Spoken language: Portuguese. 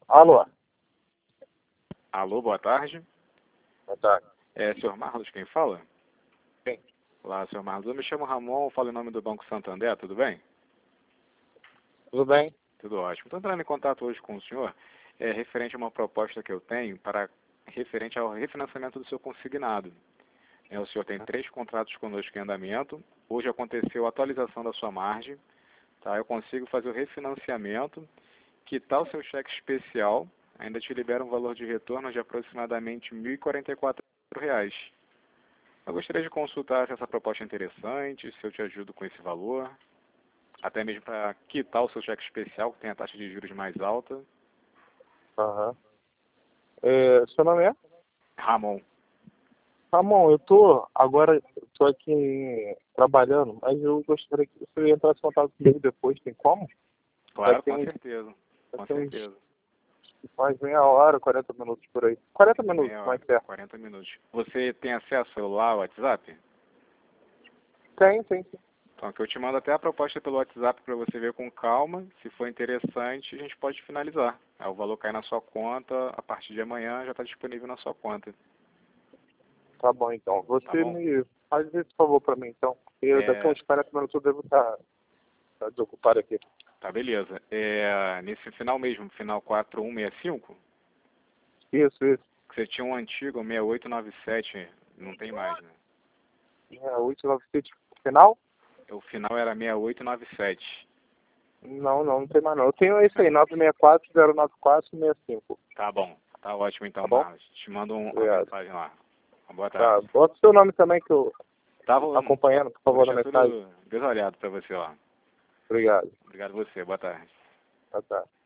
Alô? Alô, boa tarde. Boa tarde. É senhor Marlos quem fala? Sim. Olá, senhor Marlos. Eu me chamo Ramon, falo em nome do Banco Santander, tudo bem? Tudo bem? Tudo ótimo. Estou entrando em contato hoje com o senhor, referente a uma proposta que eu tenho referente ao refinanciamento do seu consignado. O senhor tem 3 contratos conosco em andamento. Hoje aconteceu a atualização da sua margem. Tá? Eu consigo fazer o refinanciamento, quitar o seu cheque especial, ainda te libera um valor de retorno de aproximadamente R$ 1.044. Eu gostaria de consultar se essa proposta é interessante, se eu te ajudo com esse valor, até mesmo para quitar o seu cheque especial, que tem a taxa de juros mais alta. Aham. Seu nome é? Ramon. Ramon, agora tô aqui trabalhando, mas eu gostaria que você entrasse em contato comigo depois, tem como? Claro, Daqui com uns, certeza. Com daqui uns, certeza. mais meia hora, 40 minutos por aí. 40 minutos, Meia mais hora, perto. 40 minutos. Você tem acesso ao celular, ao WhatsApp? Tem, sim. Então, que eu te mando até a proposta pelo WhatsApp para você ver com calma. Se for interessante, a gente pode finalizar. Aí o valor cai na sua conta, a partir de amanhã já está disponível na sua conta. Tá bom, então. Tá Você bom? me faz esse favor pra mim, então. Porque daqui a É, uns 40 minutos eu devo estar desocupado aqui. tá, beleza. Nesse final mesmo, final 4165, Isso. que você tinha um antigo 6897, não tem mais, né? 6897. Final? O final era 6897. Não tem mais não. Eu tenho esse aí, 964-094-65. Tá bom. Tá ótimo então, Tá bom? Marlos. Te mando uma Obrigado. mensagem lá. Uma boa Tá, tarde. bota o seu nome também que eu Tá, acompanhando, por vou favor, na deixar mensagem. tudo desolhado para você lá. Obrigado. Obrigado a você. Boa tarde. Tá.